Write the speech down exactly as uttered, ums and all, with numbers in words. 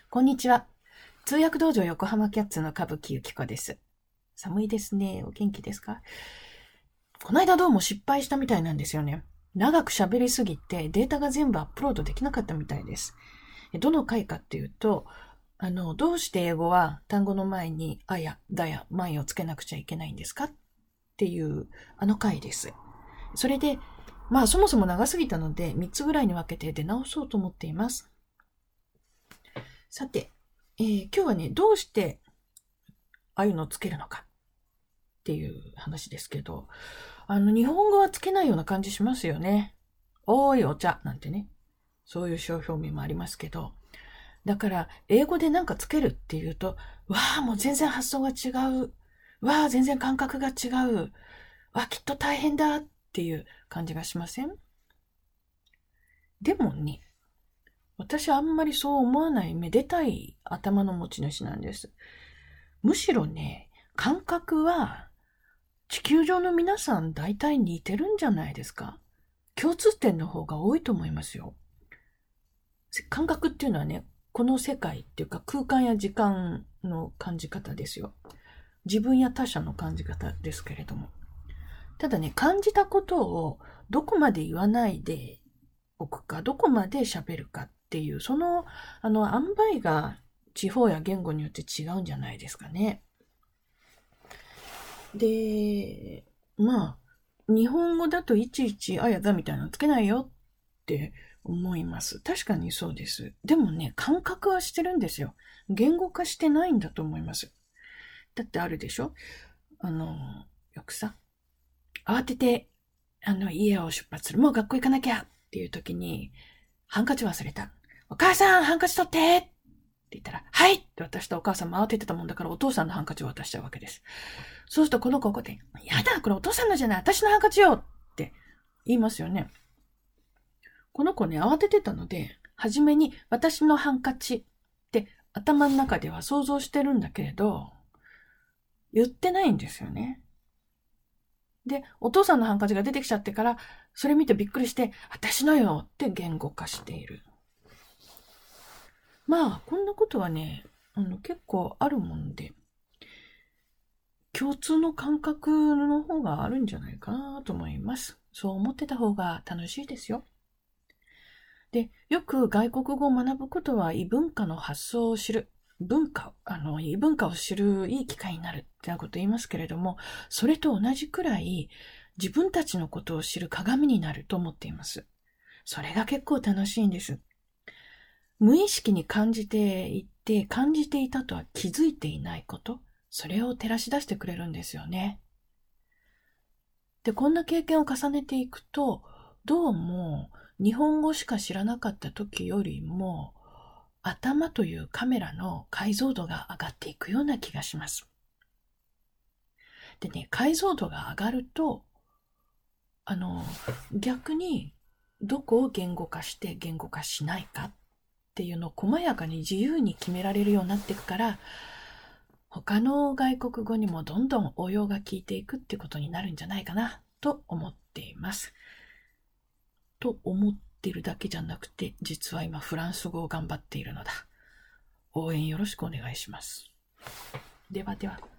こんにちは。通訳道場横浜キャッツの歌舞伎ゆきこです。寒いですね。お元気ですか？この間どうも失敗したみたいなんですよね。長く喋りすぎてデータが全部アップロードできなかったみたいです。どの回かっていうと、あの、どうして英語は単語の前にあや、だや、まいをつけなくちゃいけないんですかっていうあの回です。それで、まあそもそも長すぎたのでみっつぐらいに分けて出直そうと思っています。さて、えー、今日はね、どうしてああいうのをつけるのかっていう話ですけど、あの、日本語はつけないような感じしますよね。おーいお茶なんてね。そういう商標名もありますけど。だから、英語でなんかつけるっていうと、わあ、もう全然発想が違う。わあ、全然感覚が違う。わあ、きっと大変だっていう感じがしません？でもね、私はあんまりそう思わないめでたい頭の持ち主なんです。むしろね、感覚は地球上の皆さん大体似てるんじゃないですか？共通点の方が多いと思いますよ。感覚っていうのはね、この世界っていうか空間や時間の感じ方ですよ。自分や他者の感じ方ですけれども。ただね、感じたことをどこまで言わないでおくか、どこまで喋るかっていう、その、あの、塩梅が地方や言語によって違うんじゃないですかね。で、まあ、日本語だといちいちあやだみたいなのつけないよって思います。確かにそうです。でもね、感覚はしてるんですよ。言語化してないんだと思います。だってあるでしょ？あの、よくさ、慌てて、あの、家を出発する。もう学校行かなきゃっていう時に、ハンカチ忘れた。お母さん、ハンカチ取ってって言ったら、はいって渡したお母さんも慌ててたもんだからお父さんのハンカチを渡しちゃうわけです。そうするとこの子で、やだ、これお父さんのじゃない、私のハンカチよって言いますよね。この子ね、慌ててたので、はじめに私のハンカチって頭の中では想像してるんだけれど、言ってないんですよね。で、お父さんのハンカチが出てきちゃってから、それ見てびっくりして、私のよって言語化している。まあ、こんなことはね、あの結構あるもんで、共通の感覚の方があるんじゃないかなと思います。そう思ってた方が楽しいですよ。で、よく外国語を学ぶことは異文化の発想を知る。文化、あの、異文化を知るいい機会になるってなこと言いますけれども、それと同じくらい自分たちのことを知る鏡になると思っています。それが結構楽しいんです。無意識に感じていて、感じていたとは気づいていないこと、それを照らし出してくれるんですよね。で、こんな経験を重ねていくと、どうも日本語しか知らなかった時よりも、頭というカメラの解像度が上がっていくような気がします。でね、解像度が上がると、あの、逆にどこを言語化して言語化しないかっていうのを細やかに自由に決められるようになっていくから、他の外国語にもどんどん応用が効いていくってことになるんじゃないかなと思っています。と思ってるだけじゃなくて、実は今フランス語を頑張っているのだ。応援よろしくお願いします。ではでは。